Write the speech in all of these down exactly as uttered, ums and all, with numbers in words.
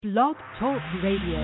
Blog Talk Radio.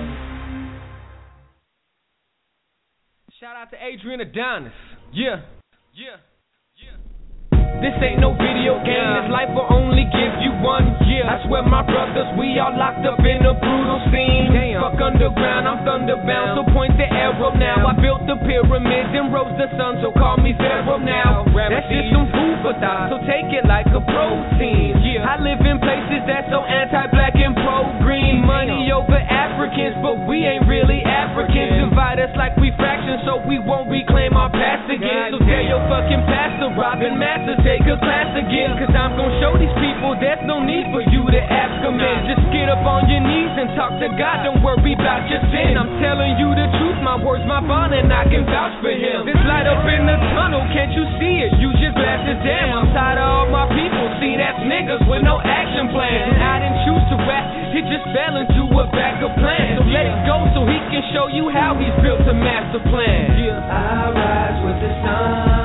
Shout out to Adrian Adonis. Yeah, yeah, yeah. This ain't no video game, yeah. This life will only give you one. Yeah, I swear my brothers, we all locked up in a brutal scene. Damn. Fuck underground, I'm thunderbound, so point the arrow now. I built the pyramids and rose the sun, so call me Pharaoh now. That's just some food for thought, so take it like a protein. Yeah, I live in places that's so anti-black and pro-green. Money over Africans, but we ain't really Africans. Divide us like we fractions, so we won't reclaim our past again. So tell your fucking pastor, Robin Masters, take a class again, cause I'm gon' show these people there's no need for you to ask them in. Just get up on your knees and talk to God, don't worry about your sin. I'm telling you the truth, my words, my bond, and I can vouch for him. This light up in the tunnel, can't you see it? Use your glasses, damn, I'm tired of all my people. See, that's niggas with no action plan. And I didn't choose to rap, it just fell into a backup plan. So let it go so he can show you how he's built a master plan. Yeah. I rise with the sun.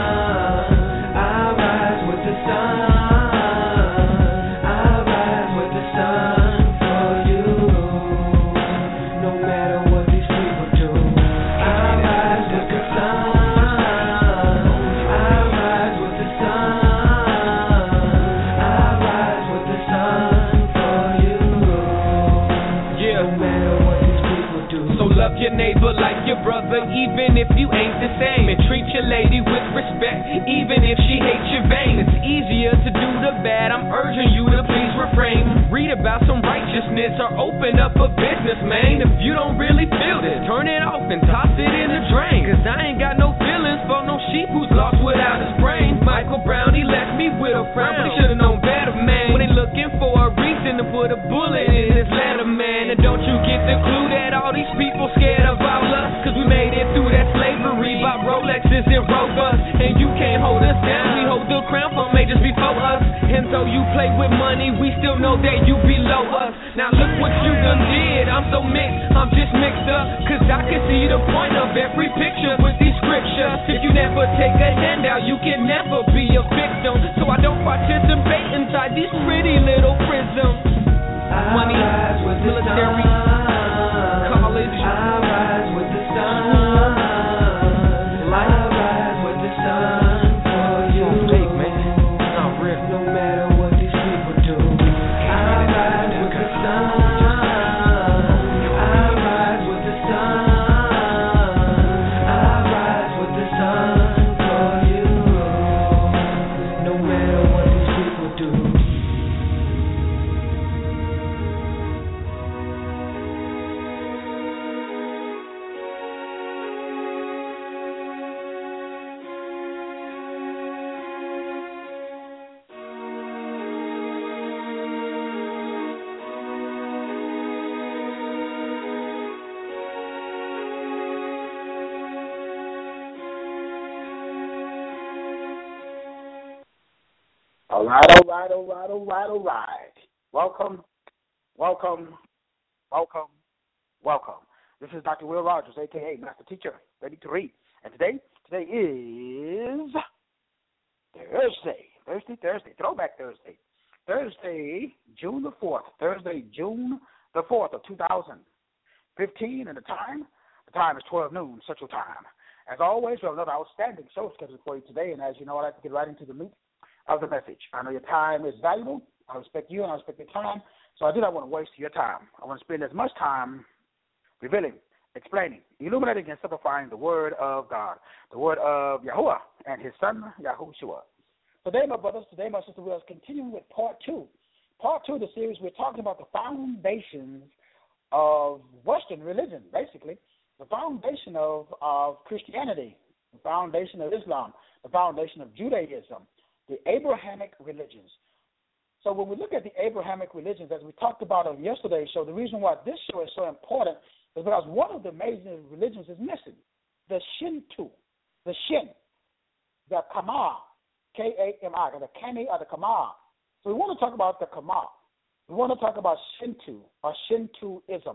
Your neighbor like your brother, even if you ain't the same. And treat your lady with respect, even if she hates your vein. It's easier to do the bad, I'm urging you to please refrain. Read about some righteousness or open up a business, man. If you don't really feel this, turn it off and toss it in the drain. Cause I ain't got no feelings for no sheep who's lost without his brain. Michael Brown, he left me with a frown, but he should've known better, man. When they looking for a reason to put a bullet in his letter, man. And don't you get the clue that all these people scared of all us? Cause we made it through that slavery, bought Rolexes and Rovers, and you can't hold us down. We hold the crown for majors before us, and though you play with money, we still know that you below us. Now look what you done did, I'm so mixed, I'm just mixed up. Cause I can see the point of every picture with these scriptures. If you never take a handout, you can never be a victim. So I don't participate inside these pretty little prisms. Money, military, college, I rise with the sun. I rise with the sun for you. Fake, man. It's not real. No matter what these people do, I rise with the sun. I rise with the sun. I rise with the sun for you. No matter what these people do. All right, all right, all right, all right, all right. Welcome, welcome, welcome, welcome. This is Doctor Will Rogers, a k a. Master Teacher, ready to read. And today, today is Thursday, Thursday, Thursday, Throwback Thursday. Thursday, June the fourth, Thursday, June the fourth of two thousand fifteen, and the time, the time is twelve noon Central Time. As always, we have another outstanding show scheduled for you today, and as you know, I'd like to get right into the meat of the message. I know your time is valuable. I respect you and I respect your time. So I do not want to waste your time. I want to spend as much time revealing, explaining, illuminating, and simplifying the word of God, the word of Yahuwah and his son, Yahushua. Today, my brothers, today, my sister, we are continuing with part two. Part two of the series, we're talking about the foundations of Western religion, basically. The foundation of, of Christianity, the foundation of Islam, the foundation of Judaism, the Abrahamic religions. So when we look at the Abrahamic religions, as we talked about on yesterday's show, the reason why this show is so important is because one of the major religions is missing, the Shinto, the Shin, the Kama, K A M I, the Kami or the Kama. So we want to talk about the Kama. We want to talk about Shinto or Shintoism.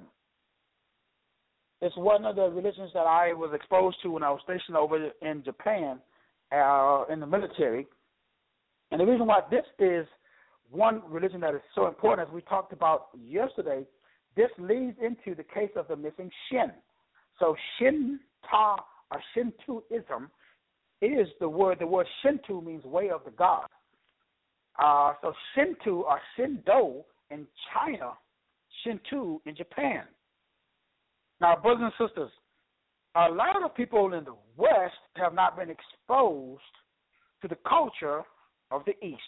It's one of the religions that I was exposed to when I was stationed over in Japan uh, in the military. And the reason why this is one religion that is so important, as we talked about yesterday, this leads into the case of the missing Shin. So Shinta or Shintoism is the word. The word Shinto means way of the god. Uh, so Shinto or Shindo in China, Shinto in Japan. Now, brothers and sisters, a lot of people in the West have not been exposed to the culture of the East.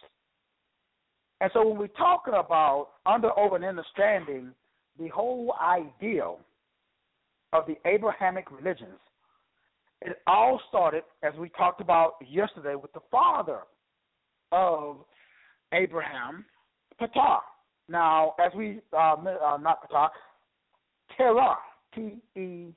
And so when we're talking about under, over, and understanding the whole ideal of the Abrahamic religions, it all started, as we talked about yesterday, with the father of Abraham, Ptah. Now, as we, uh, uh, not Ptah, Terah, T E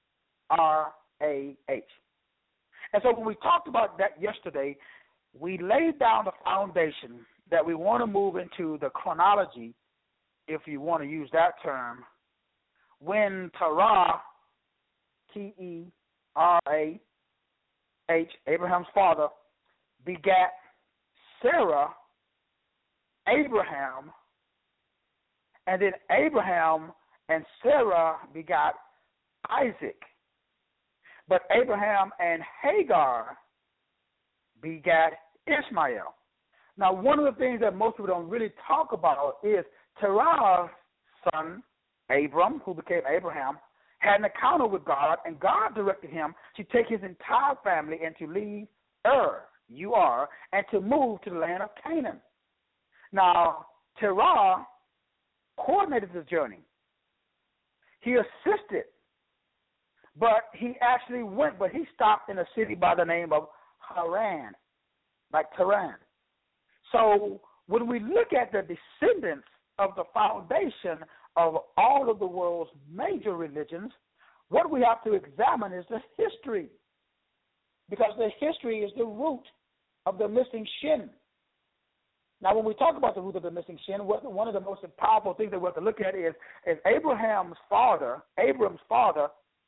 R A H. And so when we talked about that yesterday, we laid down the foundation that we want to move into the chronology, if you want to use that term, when Terah, T E R A H, Abraham's father, begat Sarah, Abraham, and then Abraham and Sarah begot Isaac. But Abraham and Hagar begat Ishmael. Now, one of the things that most people don't really talk about is Terah's son, Abram, who became Abraham, had an encounter with God, and God directed him to take his entire family and to leave Ur, U R, and to move to the land of Canaan. Now, Terah coordinated the journey. He assisted, but he actually went, but he stopped in a city by the name of Haran, like Tehran. So when we look at the descendants of the foundation of all of the world's major religions, what we have to examine is the history, because the history is the root of the missing Shin. Now, when we talk about the root of the missing Shin, one of the most powerful things that we have to look at is, is Abraham's father, Abram's father,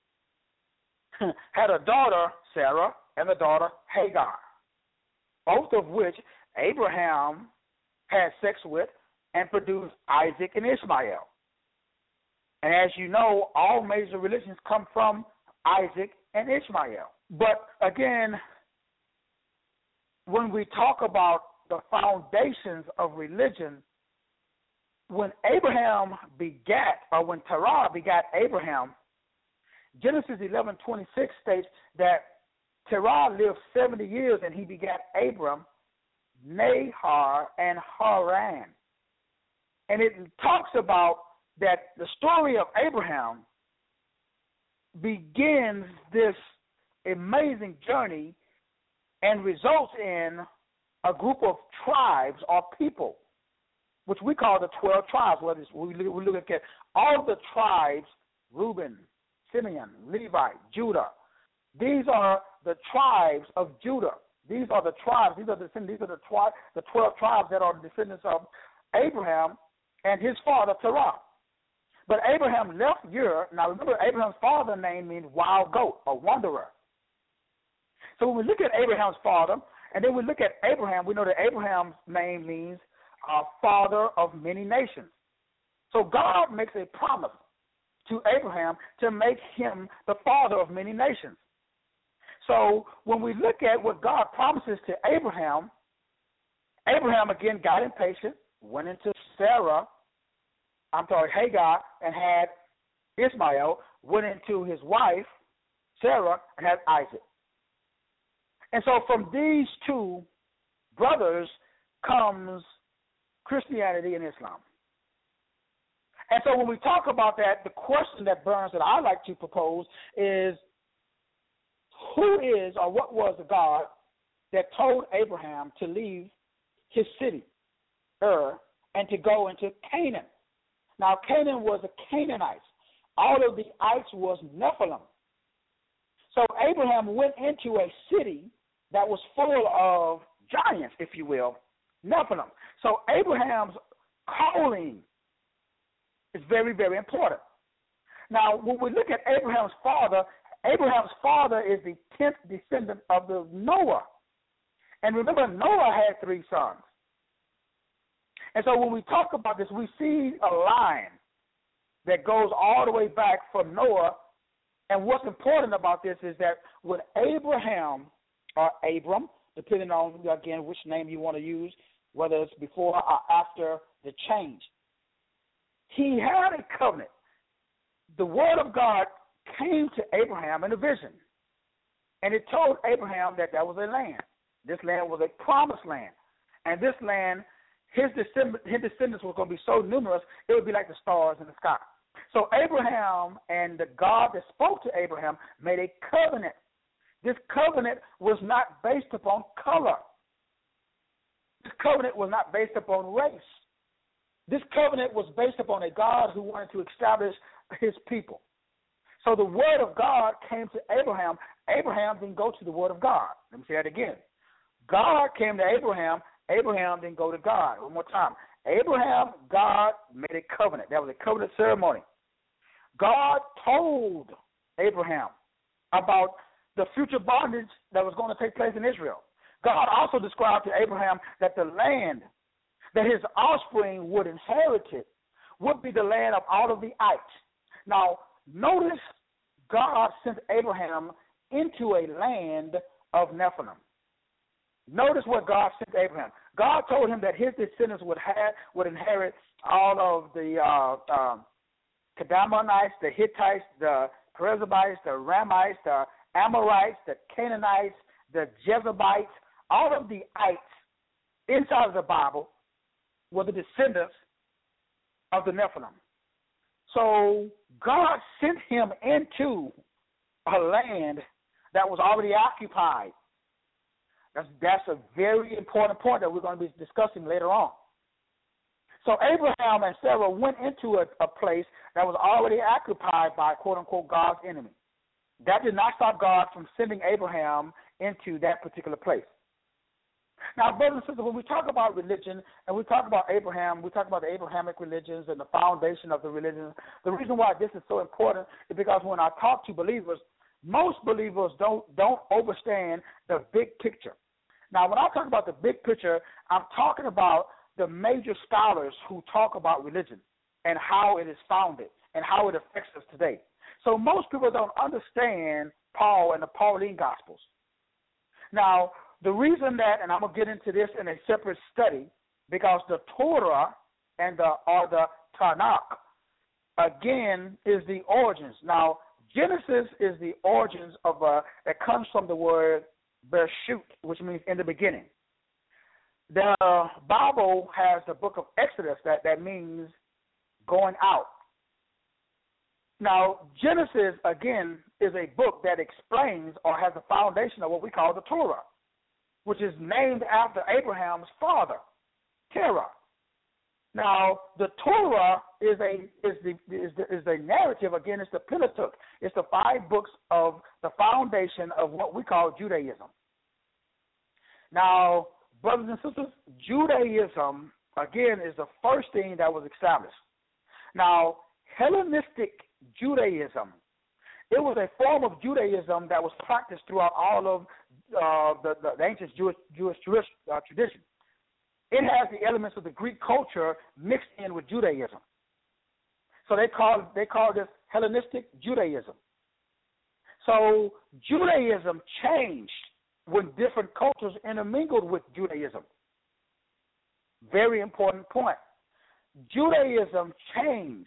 had a daughter, Sarah, and a daughter, Hagar, both of which Abraham had sex with and produced Isaac and Ishmael. And as you know, all major religions come from Isaac and Ishmael. But again, when we talk about the foundations of religion, when Abraham begat, or when Terah begat Abraham, Genesis eleven twenty-six states that Terah lived seventy years and he begat Abram, Nahor, and Haran. And it talks about that the story of Abraham begins this amazing journey and results in a group of tribes or people, which we call the twelve tribes. We look at all the tribes, Reuben, Simeon, Levi, Judah. These are the tribes of Judah. These are the tribes. These are the these are the, tri- the twelve tribes that are the descendants of Abraham and his father Terah. But Abraham left Ur. Now remember, Abraham's father's name means wild goat or wanderer. So when we look at Abraham's father, and then we look at Abraham, we know that Abraham's name means uh, father of many nations. So God makes a promise to Abraham to make him the father of many nations. So when we look at what God promises to Abraham, Abraham again got impatient, went into Sarah, I'm sorry, Hagar, and had Ishmael, went into his wife, Sarah, and had Isaac. And so from these two brothers comes Christianity and Islam. And so when we talk about that, the question that burns that I like to propose is, who is or what was the God that told Abraham to leave his city, Ur, and to go into Canaan? Now, Canaan was a Canaanite. All of the ites was Nephilim. So Abraham went into a city that was full of giants, if you will, Nephilim. So Abraham's calling is very, very important. Now, when we look at Abraham's father, Abraham's father is the tenth descendant of the Noah. And remember, Noah had three sons. And so when we talk about this, we see a line that goes all the way back from Noah. And what's important about this is that when Abraham, or Abram, depending on, again, which name you want to use, whether it's before or after the change, he had a covenant. The word of God came to Abraham in a vision, and it told Abraham that that was a land. This land was a promised land, and this land, his descendants, his descendants were going to be so numerous, it would be like the stars in the sky. So Abraham and the God that spoke to Abraham made a covenant. This covenant was not based upon color. This covenant was not based upon race. This covenant was based upon a God who wanted to establish his people. So the word of God came to Abraham. Abraham didn't go to the word of God. Let me say that again. God came to Abraham. Abraham didn't go to God. One more time. Abraham, God made a covenant. That was a covenant ceremony. God told Abraham about the future bondage that was going to take place in Israel. God also described to Abraham that the land that his offspring would inherit it would be the land of all of the ites. Now, notice God sent Abraham into a land of Nephilim. Notice what God sent Abraham. God told him that his descendants would have would inherit all of the uh, uh, Kadmonites, the Hittites, the Perizzites, the Ramites, the Amorites, the Canaanites, the Jebusites. All of the ites inside of the Bible were the descendants of the Nephilim. So God sent him into a land that was already occupied. That's, that's a very important point that we're going to be discussing later on. So Abraham and Sarah went into a, a place that was already occupied by, quote-unquote, God's enemy. That did not stop God from sending Abraham into that particular place. Now, brothers and sisters, when we talk about religion and we talk about Abraham, we talk about the Abrahamic religions and the foundation of the religions, the reason why this is so important is because when I talk to believers, most believers don't don't understand the big picture. Now, when I talk about the big picture, I'm talking about the major scholars who talk about religion and how it is founded and how it affects us today. So most people don't understand Paul and the Pauline Gospels. Now, the reason that, and I'm going to get into this in a separate study, because the Torah and the, or the Tanakh, again, is the origins. Now, Genesis is the origins of, uh, that comes from the word Bereshit, which means in the beginning. The Bible has the book of Exodus, that, that means going out. Now, Genesis, again, is a book that explains or has the foundation of what we call the Torah, which is named after Abraham's father, Terah. Now, the Torah is a is the is the is the narrative. Again, it's the Pentateuch. It's the five books of the foundation of what we call Judaism. Now, brothers and sisters, Judaism again is the first thing that was established. Now, Hellenistic Judaism, it was a form of Judaism that was practiced throughout all of uh, the, the, the ancient Jewish Jewish, Jewish uh, tradition. It has the elements of the Greek culture mixed in with Judaism. So they call they call this Hellenistic Judaism. So Judaism changed when different cultures intermingled with Judaism. Very important point. Judaism changed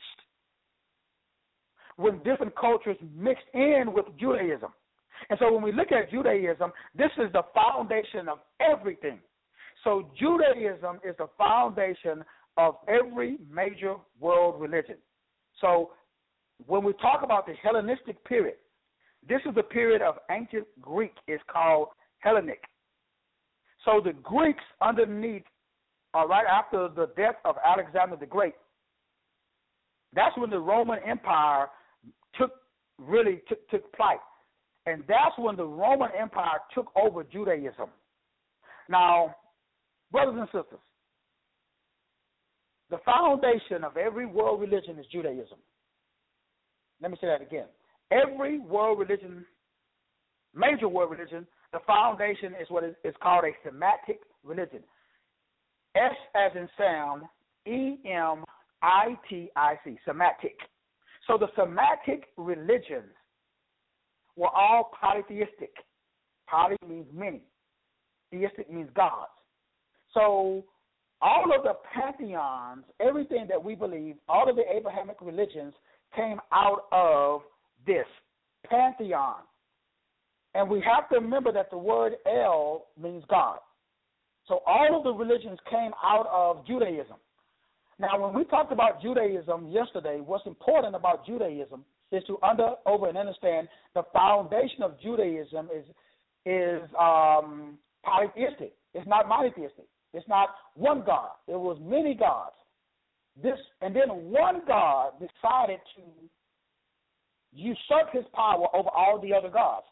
when different cultures mixed in with Judaism. And so when we look at Judaism, this is the foundation of everything. So Judaism is the foundation of every major world religion. So when we talk about the Hellenistic period, this is the period of ancient Greek. It's called Hellenic. So the Greeks underneath, uh, right after the death of Alexander the Great, that's when the Roman Empire took really took, took plight. And that's when the Roman Empire took over Judaism. Now, brothers and sisters, the foundation of every world religion is Judaism. Let me say that again. Every world religion, major world religion, the foundation is what is, is called a Semitic religion. S as in sound, E M I T I C, Semitic. So the Semitic religions were all polytheistic. Poly means many. Theistic means gods. So all of the pantheons, everything that we believe, all of the Abrahamic religions came out of this pantheon. And we have to remember that the word El means God. So all of the religions came out of Judaism. Now, when we talked about Judaism yesterday, what's important about Judaism is to under over and understand the foundation of Judaism is is um, polytheistic. It's not monotheistic. It's not one God. It was many gods. This and then one God decided to usurp his power over all the other gods.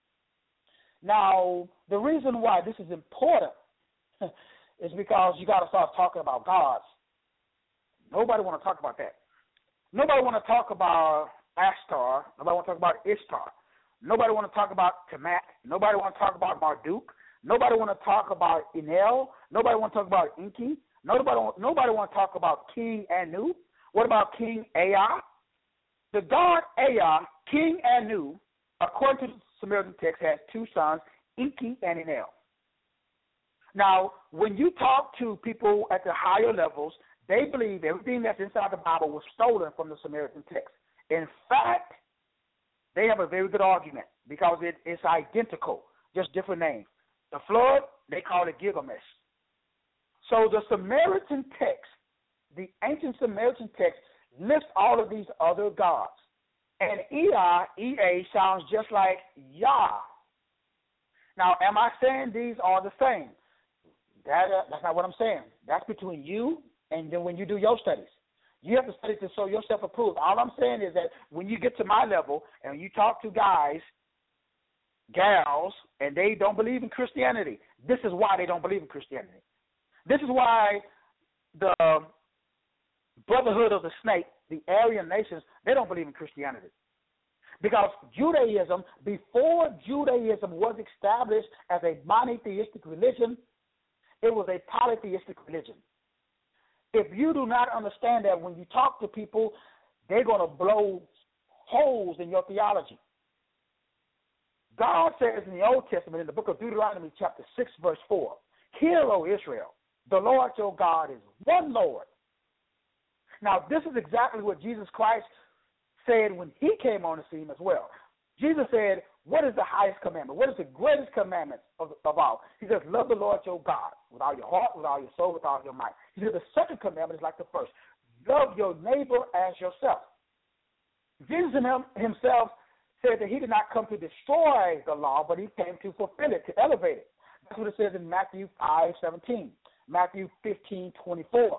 Now, the reason why this is important is because you got to start talking about gods. Nobody want to talk about that. Nobody want to talk about Ashtar. Nobody want to talk about Ishtar. Nobody want to talk about Tamat. Nobody want to talk about Marduk. Nobody want to talk about Enel. Nobody want to talk about Enki. Nobody, nobody want to talk about King Anu. What about King Ea? The god Ea, King Anu, according to the Samaritan text, has two sons, Enki and Enel. Now, when you talk to people at the higher levels, they believe everything that's inside the Bible was stolen from the Samaritan text. In fact, they have a very good argument because it, it's identical, just different names. The flood, they call it Gilgamesh. So the Samaritan text, the ancient Samaritan text, lists all of these other gods. And Ea, E A, sounds just like Yah. Now, am I saying these are the same? That, uh, that's not what I'm saying. That's between you and then when you do your studies. You have to study to show yourself approved. All I'm saying is that when you get to my level and you talk to guys, gals, and they don't believe in Christianity, this is why they don't believe in Christianity. This is why the Brotherhood of the Snake, the Aryan nations, they don't believe in Christianity. Because Judaism, before Judaism was established as a monotheistic religion, it was a polytheistic religion. If you do not understand that, when you talk to people, they're going to blow holes in your theology. God says in the Old Testament, in the book of Deuteronomy, chapter six, verse four, "Hear, O Israel, the Lord your God is one Lord." Now, this is exactly what Jesus Christ said when he came on the scene as well. Jesus said, what is the highest commandment? What is the greatest commandment of, of all? He says, love the Lord your God with all your heart, with all your soul, with all your might. He said, the second commandment is like the first. Love your neighbor as yourself. Jesus himself said that he did not come to destroy the law, but he came to fulfill it, to elevate it. That's what it says in Matthew five seventeen, Matthew fifteen twenty-four.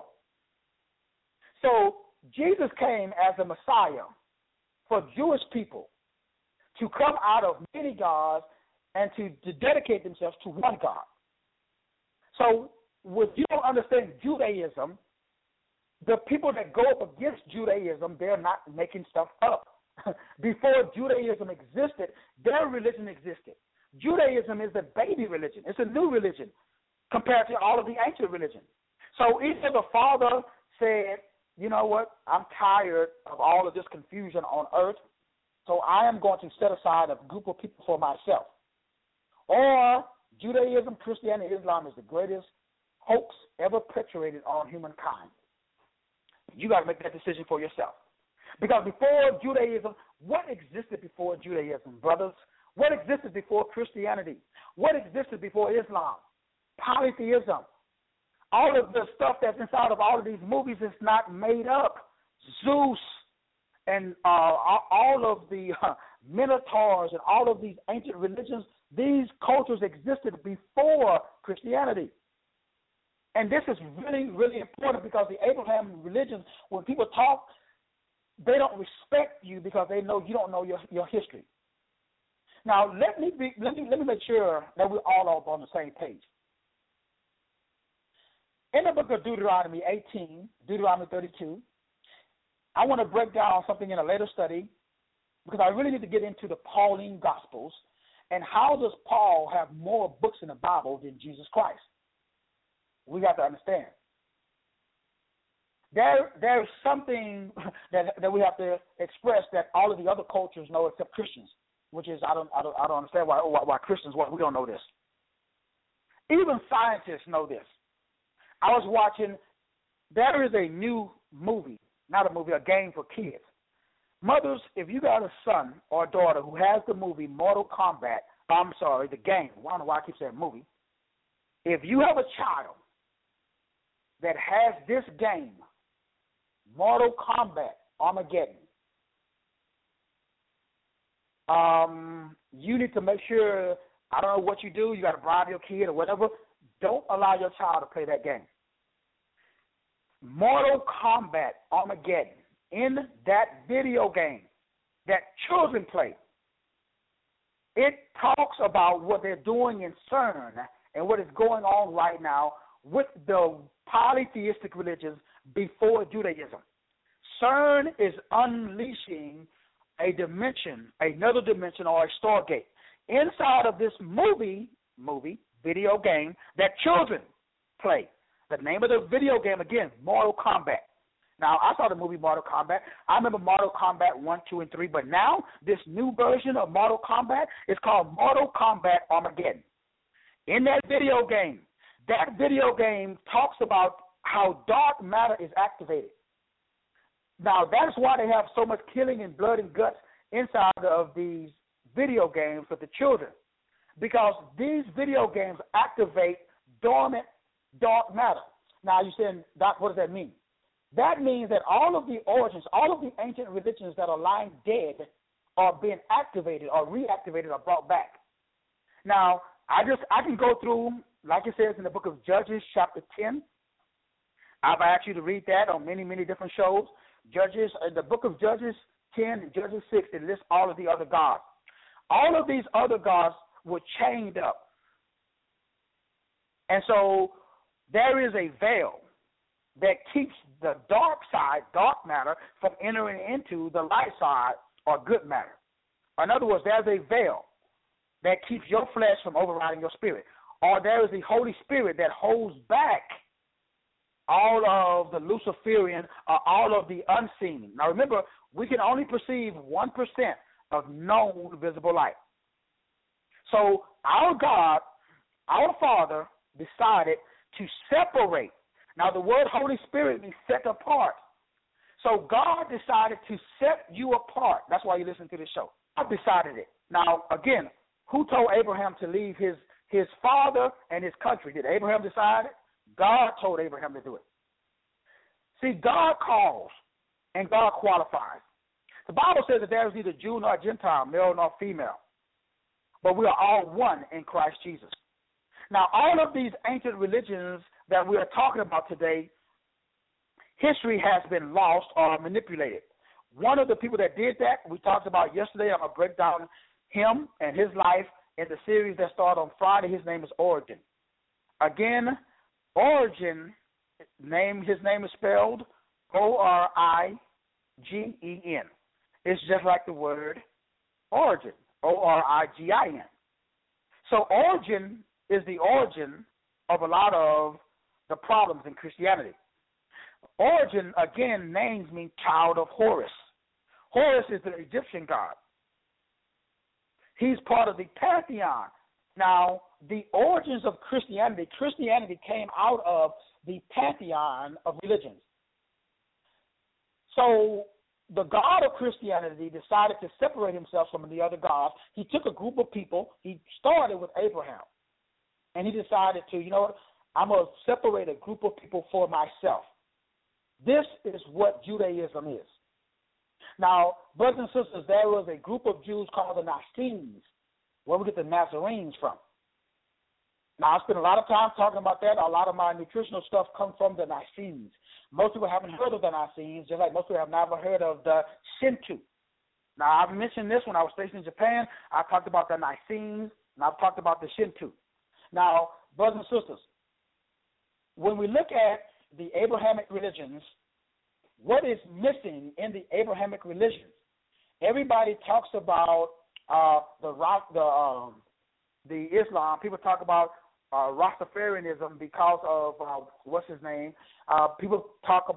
So Jesus came as a Messiah for Jewish people to come out of many gods and to, to dedicate themselves to one God. So if you don't understand Judaism, the people that go up against Judaism, they're not making stuff up. Before Judaism existed, their religion existed. Judaism is a baby religion. It's a new religion compared to all of the ancient religions. So either the Father said, you know what, I'm tired of all of this confusion on earth, so I am going to set aside a group of people for myself. Or Judaism, Christianity, Islam is the greatest hoax ever perpetrated on humankind. You got to make that decision for yourself. Because before Judaism, what existed before Judaism, brothers? What existed before Christianity? What existed before Islam? Polytheism. All of the stuff that's inside of all of these movies is not made up. Zeus and uh, all of the uh, Minotaurs and all of these ancient religions, these cultures existed before Christianity. And this is really, really important because the Abraham religions, when people talk, they don't respect you because they know you don't know your, your history. Now, let me, be, let me let me make sure that we're all on the same page. In the book of Deuteronomy eighteen, Deuteronomy thirty-two, I want to break down something in a later study because I really need to get into the Pauline Gospels and how does Paul have more books in the Bible than Jesus Christ. We have to understand. There, there's something that that we have to express that all of the other cultures know except Christians, which is I don't, I don't, I don't understand why why, why Christians why we don't know this. Even scientists know this. I was watching. There is a new movie, not a movie, a game for kids. Mothers, if you got a son or a daughter who has the movie Mortal Kombat, I'm sorry, the game. I don't know why I keep saying movie. If you have a child that has this game, Mortal Kombat, Armageddon, um, you need to make sure, I don't know what you do, you got to bribe your kid or whatever, don't allow your child to play that game. Mortal Kombat, Armageddon, in that video game that children play, it talks about what they're doing in CERN and what is going on right now with the polytheistic religions before Judaism. CERN is unleashing a dimension, another dimension, or a stargate inside of this movie, movie, video game that children play. The name of the video game, again, Mortal Kombat. Now, I saw the movie Mortal Kombat. I remember Mortal Kombat one, two, and three, but now this new version of Mortal Kombat is called Mortal Kombat Armageddon. In that video game, that video game talks about how dark matter is activated. Now, that's why they have so much killing and blood and guts inside of these video games for the children, because these video games activate dormant dark matter. Now, you're saying, Doc, what does that mean? That means that all of the origins, all of the ancient religions that are lying dead are being activated or reactivated or brought back. Now, I just I can go through, like it says in the book of Judges, chapter ten. I've asked you to read that on many, many different shows. Judges, uh, the book of Judges ten and Judges six, it lists all of the other gods. All of these other gods were chained up. And so there is a veil that keeps the dark side, dark matter, from entering into the light side or good matter. In other words, there's a veil that keeps your flesh from overriding your spirit. Or there is the Holy Spirit that holds back all of the Luciferian or all of the unseen. Now remember, we can only perceive one percent of known visible light. So our God, our Father, decided to separate. Now, the word Holy Spirit means set apart. So God decided to set you apart. That's why you listen to this show. God decided it. Now, again, who told Abraham to leave his, his father and his country? Did Abraham decide it? God told Abraham to do it. See, God calls and God qualifies. The Bible says that there is neither Jew nor Gentile, male nor female, but we are all one in Christ Jesus. Now, all of these ancient religions that we are talking about today, history has been lost or manipulated. One of the people that did that, we talked about yesterday. I'm going to break down him and his life in the series that started on Friday. His name is Origen. Again, Origen, name, his name is spelled O R I G E N. It's just like the word origin, O R I G I N. So Origen is the origin of a lot of the problems in Christianity. Origen, again, names mean child of Horus. Horus is the Egyptian god. He's part of the pantheon. Now, the origins of Christianity, Christianity came out of the pantheon of religions. So the God of Christianity decided to separate himself from the other gods. He took a group of people. He started with Abraham. And he decided to, you know what, I'm going to separate a group of people for myself. This is what Judaism is. Now, brothers and sisters, there was a group of Jews called the Nazarenes, where we get the Nazarenes from. Now, I spent a lot of time talking about that. A lot of my nutritional stuff comes from the Nazarenes. Most people haven't heard of the Nazarenes, just like most people have never heard of the Shinto. Now, I've mentioned this when I was stationed in Japan. I talked about the Nazarenes, and I've talked about the Shinto. Now, brothers and sisters, when we look at the Abrahamic religions, what is missing in the Abrahamic religions? Everybody talks about uh, the the um, the Islam. People talk about uh, Rastafarianism because of uh, what's his name. Uh, people talk about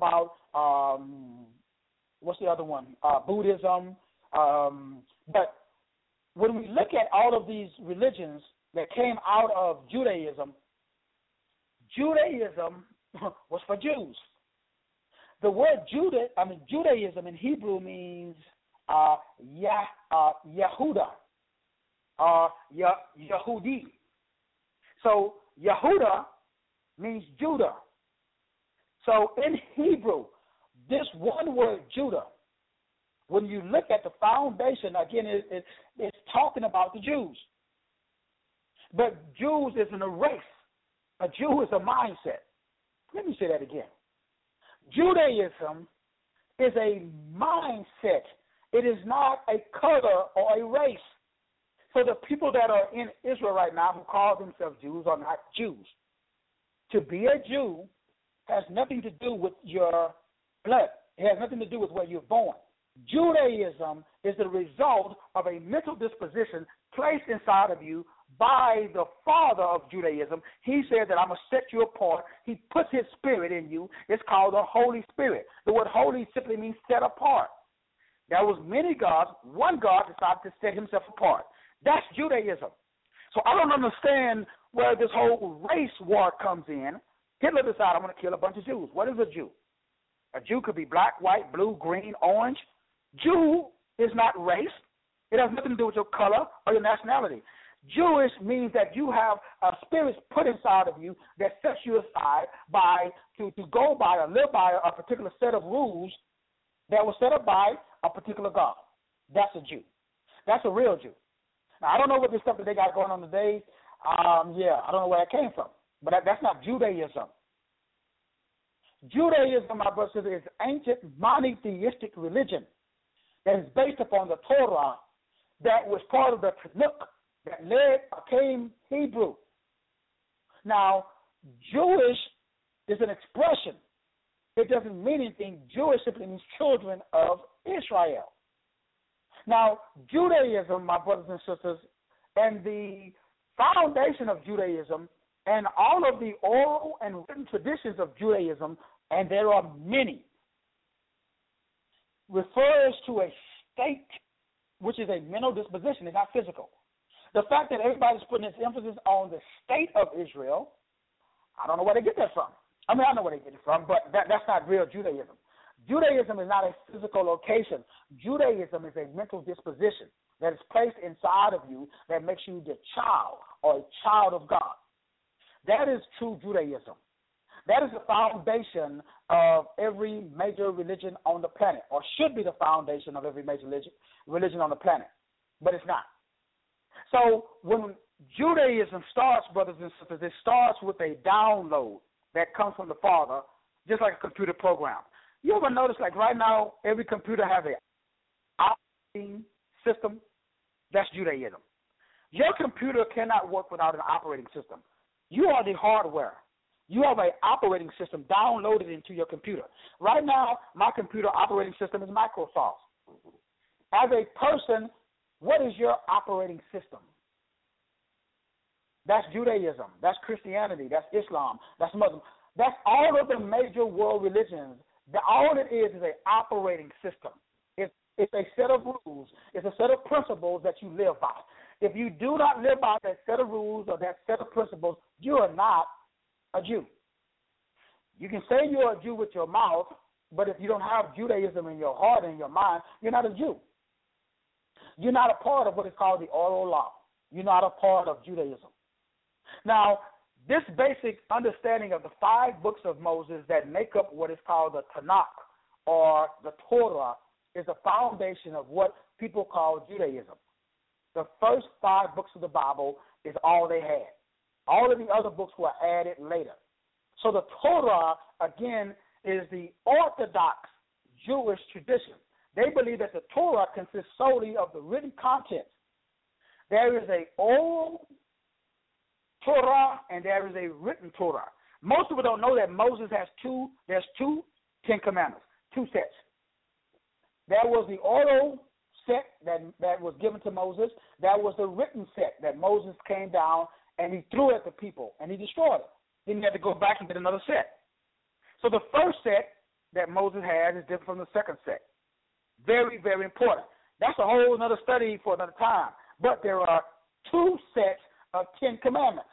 um, what's the other one? Uh, Buddhism. Um, but when we look at all of these religions that came out of Judaism, Judaism was for Jews. The word Judah, I mean Judaism in Hebrew means uh, Yah, uh, Yehuda, uh, Yehudi. So Yehuda means Judah. So in Hebrew, this one word Judah, when you look at the foundation, again, it, it, it's talking about the Jews. But Jews isn't a race. A Jew is a mindset. Let me say that again. Judaism is a mindset. It is not a color or a race. So the people that are in Israel right now who call themselves Jews are not Jews. To be a Jew has nothing to do with your blood. It has nothing to do with where you're born. Judaism is the result of a mental disposition placed inside of you by the father of Judaism. He said that I'm going to set you apart. He puts his spirit in you. It's called the Holy Spirit. The word holy simply means set apart. There was many gods. One God decided to set himself apart. That's Judaism. So I don't understand where this whole race war comes in. Hitler decided I'm going to kill a bunch of Jews. What is a Jew? A Jew could be black, white, blue, green, orange. Jew is not race. It has nothing to do with your color or your nationality. Jewish means that you have a spirit put inside of you that sets you aside by to, to go by or live by a particular set of rules that was set up by a particular God. That's a Jew. That's a real Jew. Now, I don't know what this stuff that they got going on today. Um, yeah, I don't know where it came from. But that, that's not Judaism. Judaism, my brothers, is ancient monotheistic religion that is based upon the Torah that was part of the Tanakh that led or came Hebrew. Now, Jewish is an expression. It doesn't mean anything. Jewish simply means children of Israel. Now, Judaism, my brothers and sisters, and the foundation of Judaism and all of the oral and written traditions of Judaism, and there are many, refers to a state which is a mental disposition. It's not physical. The fact that everybody's putting this emphasis on the state of Israel, I don't know where they get that from. I mean, I know where they get it from, but that, that's not real Judaism. Judaism is not a physical location. Judaism is a mental disposition that is placed inside of you that makes you the child or a child of God. That is true Judaism. That is the foundation of every major religion on the planet, or should be the foundation of every major religion, religion on the planet, but it's not. So when Judaism starts, brothers and sisters, it starts with a download that comes from the Father, just like a computer program. You ever notice, like right now, every computer has an operating system? That's Judaism. Your computer cannot work without an operating system. You are the hardware. You have an operating system downloaded into your computer. Right now, my computer operating system is Microsoft. As a person, what is your operating system? That's Judaism. That's Christianity. That's Islam. That's Muslim. That's all of the major world religions. All it is is an operating system. It's, it's a set of rules. It's a set of principles that you live by. If you do not live by that set of rules or that set of principles, you are not a Jew. You can say you're a Jew with your mouth, but if you don't have Judaism in your heart and your mind, you're not a Jew. You're not a part of what is called the oral law. You're not a part of Judaism. Now, this basic understanding of the five books of Moses that make up what is called the Tanakh or the Torah is the foundation of what people call Judaism. The first five books of the Bible is all they had. All of the other books were added later. So the Torah, again, is the Orthodox Jewish tradition. They believe that the Torah consists solely of the written content. There is an oral Torah and there is a written Torah. Most people don't know that Moses has two, there's two Ten Commandments, two sets. There was the oral set that, that was given to Moses. There was the written set that Moses came down and he threw at the people and he destroyed it. Then he had to go back and get another set. So the first set that Moses has is different from the second set. Very, very important. That's a whole another study for another time. But there are two sets of Ten Commandments.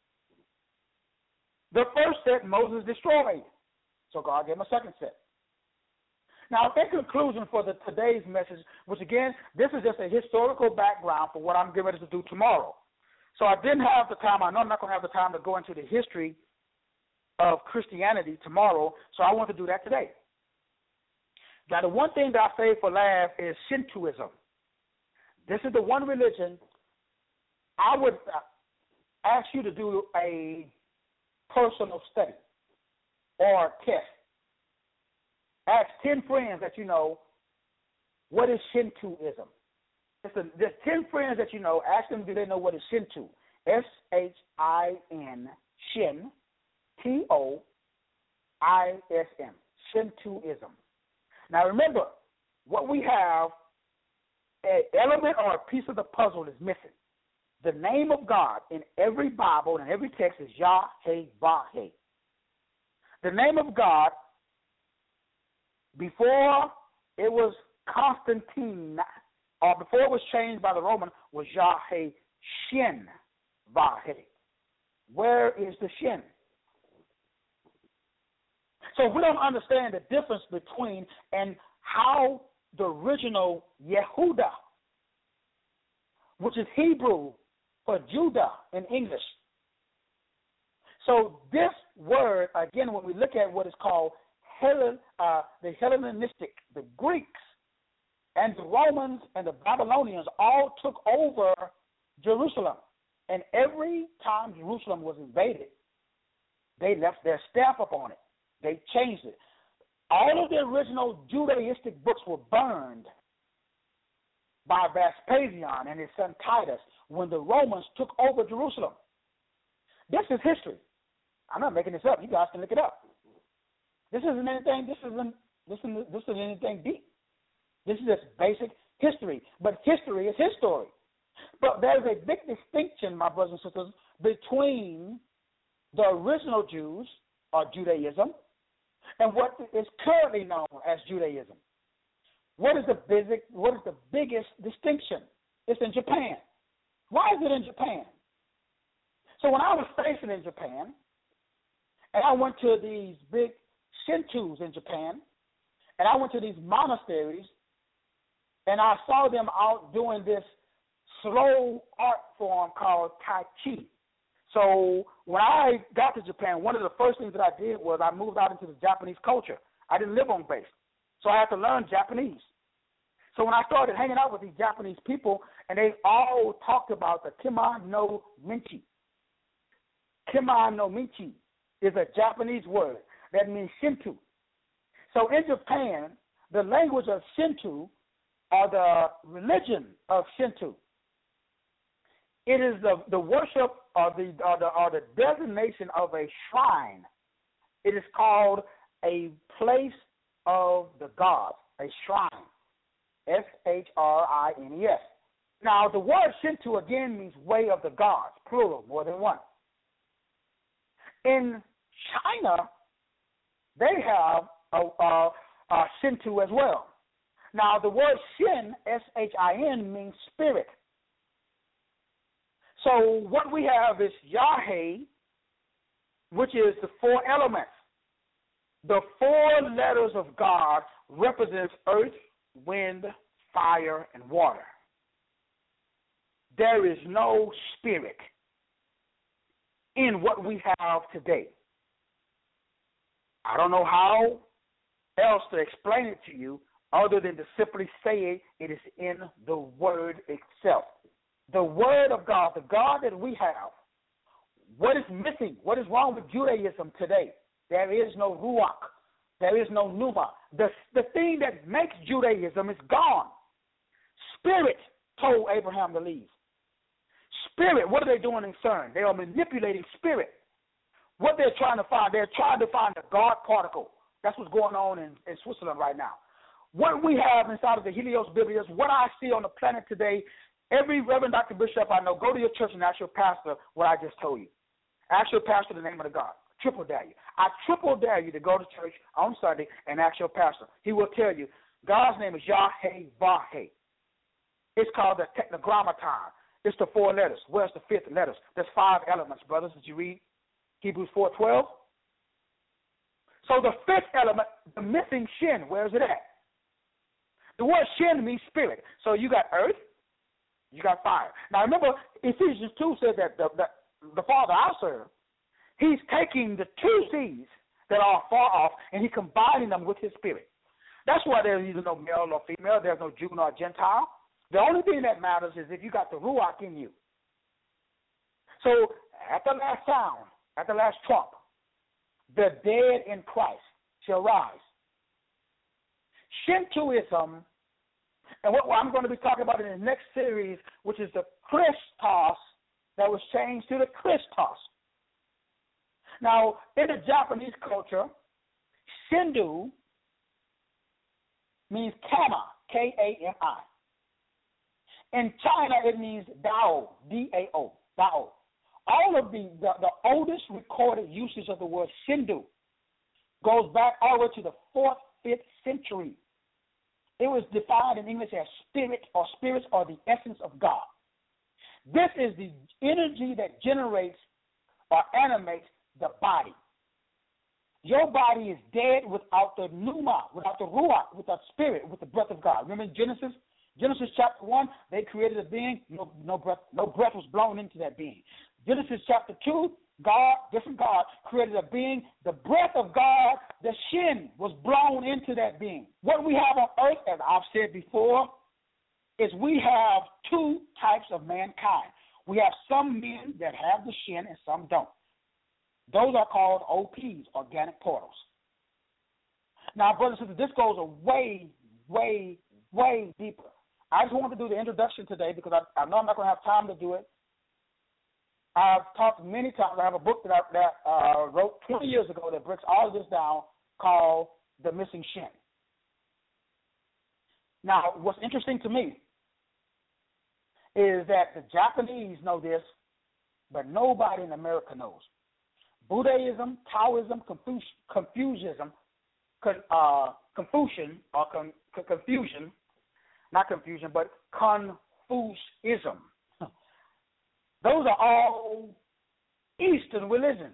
The first set Moses destroyed, so God gave him a second set. Now, in conclusion for the today's message, which again, this is just a historical background for what I'm getting ready to do tomorrow. So I didn't have the time. I know I'm not going to have the time to go into the history of Christianity tomorrow, so I want to do that today. Now, the one thing that I say for last is Shintoism. This is the one religion I would ask you to do a personal study or test. Ask ten friends that you know, what is Shintoism? Listen, there's ten friends that you know, ask them, do they know what is Shinto? S H I N, Shin, T O I S M, Shintoism. Now remember, what we have, an element or a piece of the puzzle is missing. The name of God in every Bible and every text is Yah-Heh-Vah-Heh. The name of God, before it was Constantine, or before it was changed by the Roman, was Yah-Heh-Shin-Vah-Heh. Where is the Shin? So we don't understand the difference between and how the original Yehuda, which is Hebrew for Judah in English. So this word, again, when we look at what is called Hellen, uh, the Hellenistic, the Greeks and the Romans and the Babylonians all took over Jerusalem. And every time Jerusalem was invaded, they left their stamp upon it. They changed it. All of the original Judaistic books were burned by Vespasian and his son Titus when the Romans took over Jerusalem. This is history. I'm not making this up. You guys can look it up. This isn't anything. This isn't. This isn't. This isn't anything deep. This is just basic history. But history is his story. But there is a big distinction, my brothers and sisters, between the original Jews or Judaism and what is currently known as Judaism. What is the basic? What is the biggest distinction? It's in Japan. Why is it in Japan? So when I was stationed in Japan, and I went to these big Shintos in Japan, and I went to these monasteries, and I saw them out doing this slow art form called Tai Chi. So when I got to Japan, one of the first things that I did was I moved out into the Japanese culture. I didn't live on base, so I had to learn Japanese. So when I started hanging out with these Japanese people, and they all talked about the Kima no Minchi. Kima no Minchi is a Japanese word that means Shinto. So in Japan, the language of Shinto, or the religion of Shinto, it is the, the worship or the, or the or the designation of a shrine. It is called a place of the gods, a shrine. S H R I N E S. Now, the word Shinto again means way of the gods, plural, more than one. In China, they have a, a, a Shinto as well. Now, the word Shin, S H I N, means spirit. So what we have is Yahweh, which is the four elements. The four letters of God represents earth, wind, fire, and water. There is no spirit in what we have today. I don't know how else to explain it to you other than to simply say it is in the Word itself. The Word of God, the God that we have. What is missing? What is wrong with Judaism today? There is no Ruach. There is no Pneuma. The, the thing that makes Judaism is gone. Spirit told Abraham to leave. Spirit, what are they doing in CERN? They are manipulating spirit. What they're trying to find, they're trying to find the God particle. That's what's going on in, in Switzerland right now. What we have inside of the Helios Biblios, what I see on the planet today, every Reverend Doctor Bishop I know, go to your church and ask your pastor what I just told you. Ask your pastor the name of the God. Triple value. I triple dare you to go to church on Sunday and ask your pastor. He will tell you God's name is Yahweh. It's called the tetragrammaton. It's the four letters. Where's the fifth letters? There's five elements, brothers. Did you read Hebrews four twelve? So the fifth element, the missing shin, where is it at? The word shin means spirit. So you got earth, you got fire. Now remember, Ephesians two said that the, the, the Father I serve, he's taking the two seeds that are far off and he's combining them with his spirit. That's why there's either no male or female, there's no Jew nor Gentile. The only thing that matters is if you got the Ruach in you. So at the last sound, at the last trump, the dead in Christ shall rise. Shintoism, and what I'm going to be talking about in the next series, which is the Christos that was changed to the Christos. Now, in the Japanese culture, Shindu means Kama, K A M I. In China, it means Dao, D A O, Dao. All of the, the, the oldest recorded usage of the word Shindu goes back all the way to the fourth, fifth century. It was defined in English as spirit or spirits or the essence of God. This is the energy that generates or animates the body. Your body is dead without the pneuma, without the ruach, without spirit, with the breath of God. Remember in Genesis? Genesis chapter one, they created a being, no, no breath, no breath was blown into that being. Genesis chapter two, God, different God, created a being. The breath of God, the shin, was blown into that being. What we have on earth, as I've said before, is we have two types of mankind. We have some men that have the shin and some don't. Those are called O Ps, organic portals. Now, brothers and sisters, this goes a way, way, way deeper. I just wanted to do the introduction today because I, I know I'm not going to have time to do it. I've talked many times. I have a book that I that, uh, wrote twenty years ago that breaks all of this down called The Missing Shin. Now, what's interesting to me is that the Japanese know this, but nobody in America knows. Buddhism, Taoism, Confuci- Confucianism, uh, Confucian, or con- confusion, not confusion, but Confucianism. Those are all Eastern religions.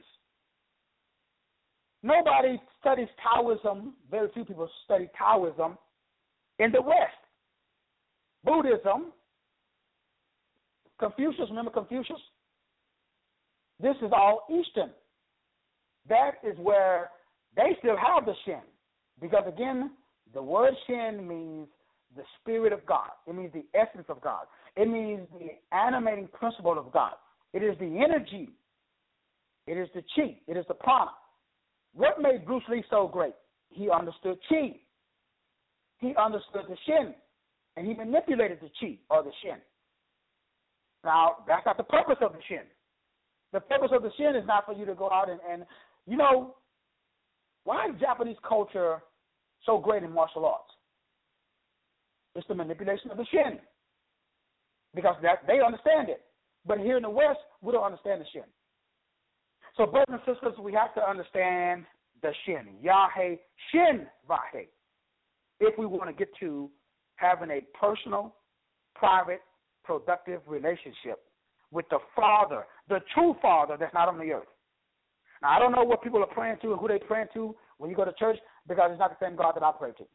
Nobody studies Taoism. Very few people study Taoism in the West. Buddhism, Confucius, remember Confucius? This is all Eastern. That is where they still have the Shin. Because, again, the word Shin means the Spirit of God. It means the essence of God. It means the animating principle of God. It is the energy. It is the chi. It is the prana. What made Bruce Lee so great? He understood chi. He understood the Shin, and he manipulated the chi or the Shin. Now, that's not the purpose of the Shin. The purpose of the Shin is not for you to go out and, and you know, why is Japanese culture so great in martial arts? It's the manipulation of the Shin. Because that, they understand it. But here in the West, we don't understand the Shin. So, brothers and sisters, we have to understand the Shin. Yahweh, Shin, Vahe. If we want to get to having a personal, private, productive relationship with the Father, the true Father that's not on the earth. Now, I don't know what people are praying to and who they're praying to when you go to church because it's not the same God that I pray to.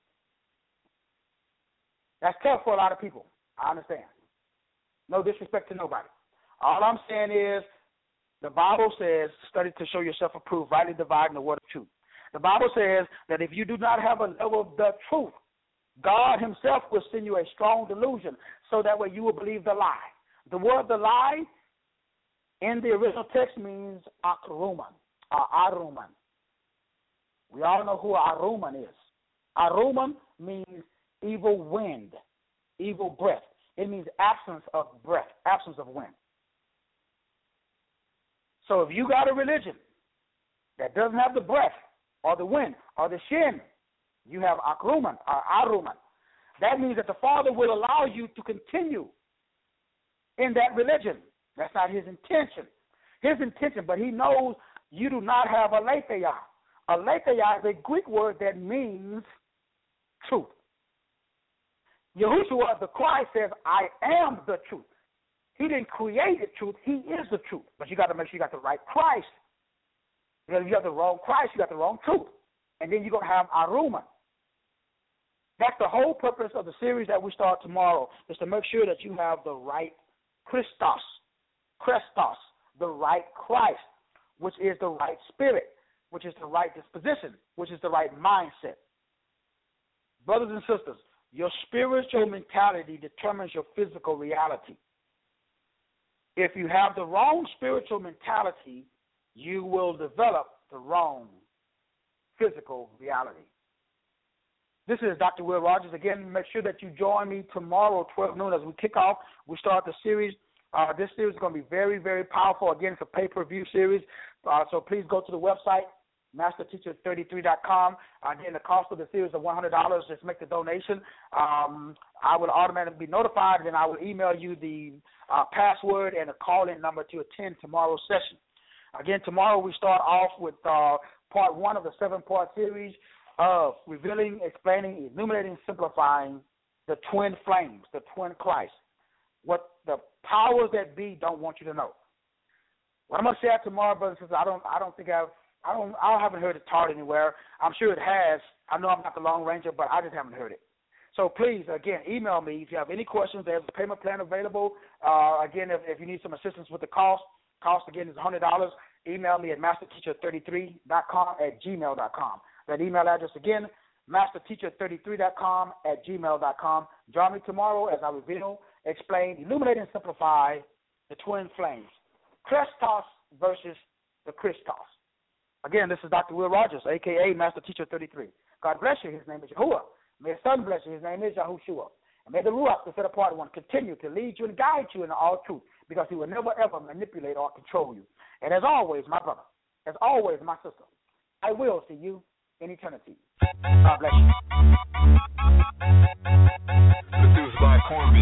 That's tough for a lot of people. I understand. No disrespect to nobody. All I'm saying is the Bible says, study to show yourself approved, rightly dividing the word of truth. The Bible says that if you do not have a level of the truth, God himself will send you a strong delusion so that way you will believe the lie. The word the lie in the original text means Akruman, or Aruman. We all know who Aruman is. Aruman means evil wind, evil breath. It means absence of breath, absence of wind. So if you got a religion that doesn't have the breath or the wind or the shin, you have akruman or aruman. That means that the Father will allow you to continue in that religion. That's not his intention. His intention, but he knows you do not have aletheia. Aletheia is a Greek word that means truth. Yahushua, the Christ, says, I am the truth. He didn't create the truth. He is the truth. But you got to make sure you got the right Christ. Because if you have the wrong Christ, you got the wrong truth. And then you're going to have Aruma. That's the whole purpose of the series that we start tomorrow, is to make sure that you have the right Christos, Christos, the right Christ, which is the right spirit, which is the right disposition, which is the right mindset. Brothers and sisters, your spiritual mentality determines your physical reality. If you have the wrong spiritual mentality, you will develop the wrong physical reality. This is Doctor Will Rogers. Again, make sure that you join me tomorrow, twelve noon, as we kick off. We start the series. Uh, this series is going to be very, very powerful. Again, it's a pay-per-view series. Uh, so please go to the website, master teacher thirty-three dot com. Again, the cost of the series is one hundred dollars. Just make the donation. Um, I will automatically be notified, and then I will email you the uh, password and a call-in number to attend tomorrow's session. Again, tomorrow we start off with uh, part one of the seven-part series of revealing, explaining, illuminating, simplifying the twin flames, the twin Christ. What the powers that be don't want you to know. What I'm gonna share tomorrow, brothers and sisters, I don't, I don't think I've, I don't, I haven't heard it taught anywhere. I'm sure it has. I know I'm not the Long Ranger, but I just haven't heard it. So please, again, email me if you have any questions. There's a payment plan available. Uh, again, if, if you need some assistance with the cost, cost again is one hundred dollars. Email me at master teacher thirty-three dot com at gmail dot com. That email address again, master teacher thirty-three dot com at gmail dot com. Join me tomorrow as I reveal, explain, illuminate, and simplify the twin flames. Christos versus the Christos. Again, this is Doctor Will Rogers, a k a. Master Teacher thirty-three. God bless you. His name is Yahuwah. May His Son bless you. His name is Yahushua. And may the Ruach, the set apart one, continue to lead you and guide you in all truth, because He will never, ever manipulate or control you. And as always, my brother, as always, my sister, I will see you in eternity. God bless you. Produced by Corbett.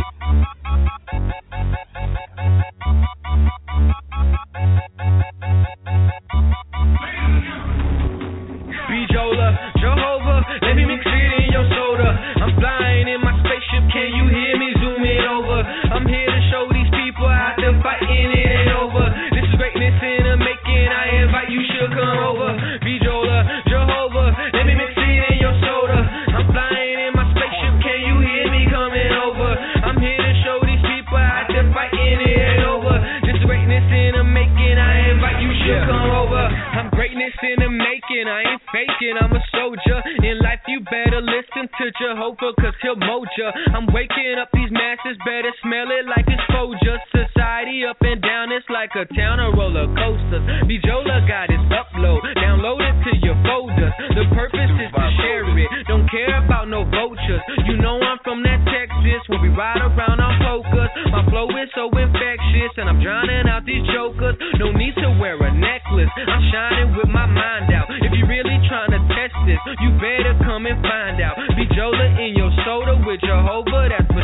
Bejola, Jehovah, let me mix it in your soda. I'm flying in my spaceship, can you hear me? Zoom it over. I'm here to show these people how to fight and it ain't over. This is greatness in the making, I invite you should come over. Bejola, Jehovah, let me mix it in your soda. I'm flying in my spaceship, can you hear me coming over? I'm here to show these people how to fight and it ain't over. This is greatness in the making, I invite you should come over. I'm greatness in the making, I ain't faking, I'm a soldier. In life you better listen to Jehovah, cause he'll mold ya. I'm waking up these masses, better smell it like exposure. Society up and down, it's like a town of roller coasters. Bejola got his upload, download it to your folders. The purpose is to share it, don't care about no vultures. You know I'm from that Texas, when we ride around I'm focused. My flow is so infectious, and I'm drowning out these jokers. No need to wear a necklace, I'm shining with my mind out. If you really trying to test this, you better come and find out. Bejola in your soda with Jehovah, that's